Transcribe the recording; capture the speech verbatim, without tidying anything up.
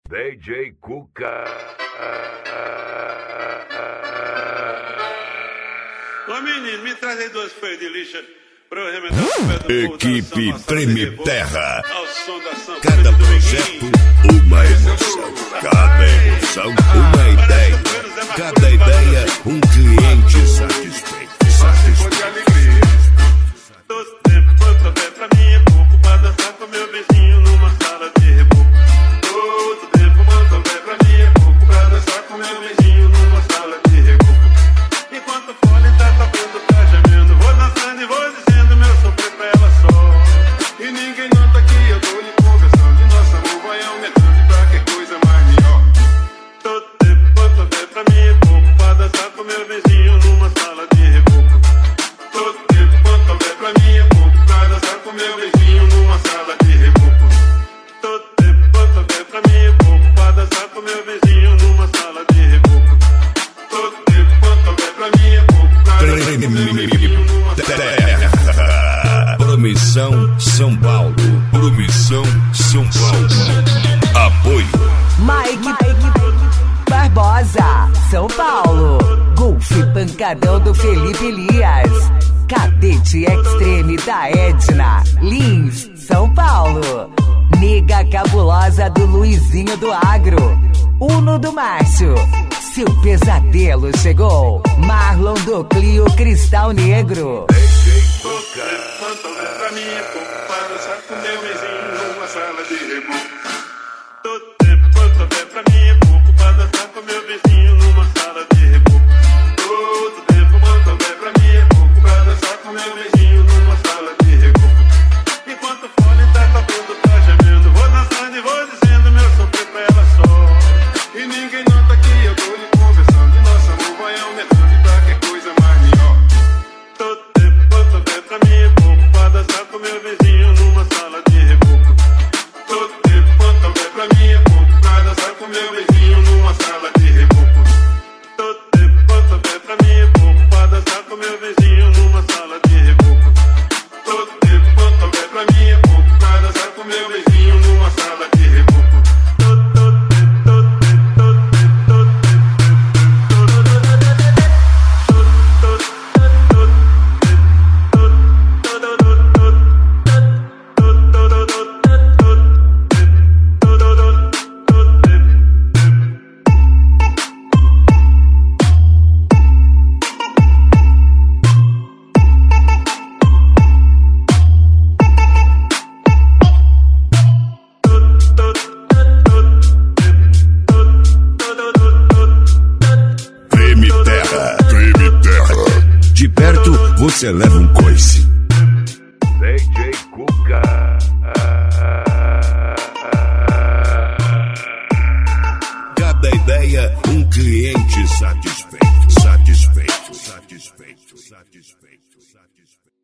D J Cuca. Ô menino, me traz aí duas folhas de lixa pra eu remendar o pé do Equipe Treme Terra. ao som da sanfona Cada do projeto, Dominguinho. uma emoção. Cada emoção, uma ideia. Cada ideia, um cliente satisfeito. Satisfeito. Todo tempo, quanto bem pra mim é pouco pra dançar com meu vizinho numa sala de reboco. Todo tempo, quanto bem pra mim é pouco pra dançar com meu vizinho numa sala de reboco. Enquanto o fone tá tocando, tá gemendo, vou dançando e vou dizendo meu sofrer pra ela só. E ninguém nota que eu tô lhe conversando, e nosso amor vai aumentando, e pra que coisa mais melhor. Todo tempo, quanto bem pra mim é pouco pra dançar com meu vizinho numa sala de reboco. Todo tempo, quanto bem pra mim é pouco pra dançar com meu vizinho numa sala de reboco. Todo tempo, quanto bem pra mim é pouco pra dançar com meu vizinho numa sala de reboco. Todo tempo, quanto bem pra mim é pouco pra dançar com meu vizinho numa sala de reboco. Promissão São Paulo. Promissão São Paulo. Apoio Mike, Mike Barbosa, São Paulo. Golf Pancadão do Felipe Elias. Cadete Extreme da Edna, Lins, São Paulo. Nega Cabulosa do Luizinho do Agro. Uno do Márcio. Seu pesadelo chegou. Marlon do Clio Cristal Negro. Quanto bem pra mim é pouco pra dançar com meu vizinho numa sala de reboco. Todo tempo, quanto bem pra mim é pouco pra dançar com meu vizinho numa sala de reboco. Todo tempo, quanto bem pra mim é pouco pra dançar com meu vizinho numa sala de reboco. Enquanto o fone tá tocando, tá gemendo, vou dançando e vou dizendo meu sofrer pra ela só. E ninguém nota que eu tô lhe conversando, e nosso amor vai aumentando, e pra que coisa mais melhor. Todo tempo, quanto bem pra mim é pouco pra dançar com meu vizinho numa sala de reboco. Todo tempo, quanto bem pra mim é pouco pra dançar com meu vizinho numa sala de reboco. Todo tempo, quanto bem pra mim é pouco pra dançar com meu vizinho numa sala de reboco. Todo tempo, quanto bem pra mim é pouco pra dançar com meu vizinho numa sala de reboco. Todo, todo tempo, todo tempo, todo tempo, todo Treme Terra. Treme Terra. De perto você leva um coice. D J Cuca. Cada ideia, um cliente satisfeito. Satisfeito. Satisfeito. Satisfeito. Satisfeito.